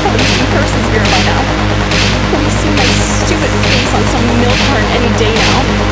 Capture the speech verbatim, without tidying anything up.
probably seen Harrison's mirror by now. He'll be seeing my stupid face on some milk carton any day now.